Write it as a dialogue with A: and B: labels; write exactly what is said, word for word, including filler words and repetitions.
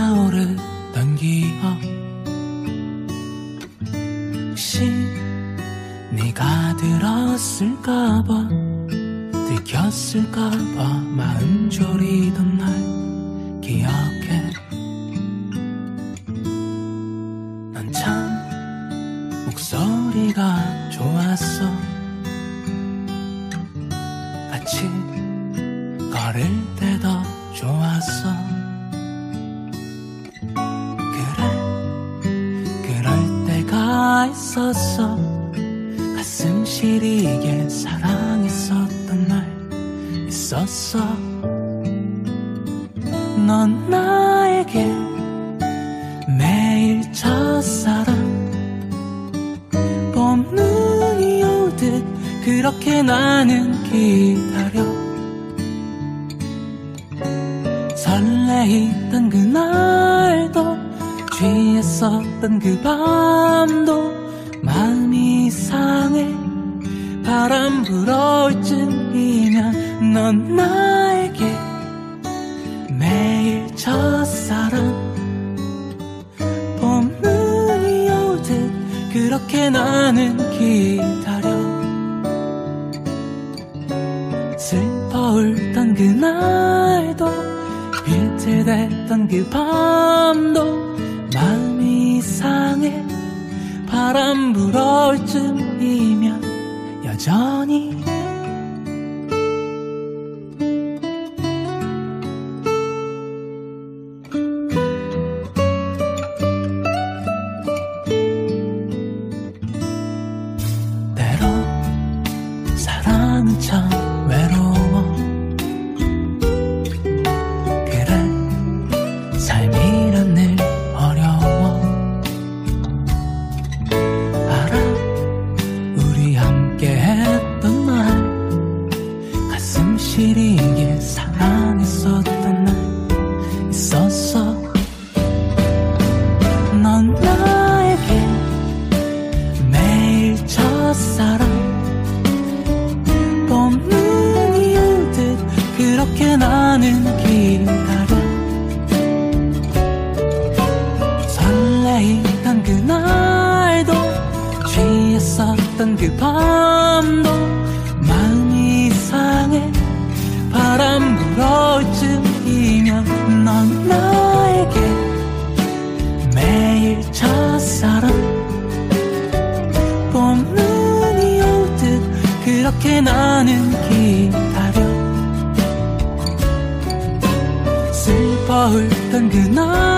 A: 솟아오르던 기억 혹시 네가 들었을까봐 들켰을까봐 마음 졸이던 날 기억해. 넌 참 목소리가 좋았어. 같이 걸을 때도 좋았어. 그래 그럴 때가 있었어. 가슴 시리게 사랑했었던 날 있었어. 넌 나에게 매일 첫사랑 봄 눈이 오듯 그렇게 나는 기다려. 설레이던 그날도 취했었던 그 밤도 마음이 상해. 바람 불어올 쯤이면 넌 나에게 매일 첫사랑 봄 눈이 오듯 그렇게 나는 기다려. 슬퍼 울던 그날도 비틀댔던 그 밤도 마음이 상해. 바람 불어올 쯤이면 여전히 때로 사랑은 참 외로워. 그래 삶이란 늘 어려워. 알아 우리 함께 했던 날 가슴 시리게 사랑했었던 날 있었어. 넌 나에게 매일 첫사랑 봄 눈이 오듯 그렇게 나는 기다려. 설레이던 그날도 취했었던 그 밤도 마음이 상해. 바람 불어올 쯤이면 넌 나에게 매일 첫사랑 봄 눈이 오듯 그렇게 나는 기다려. 슬퍼 울던 그날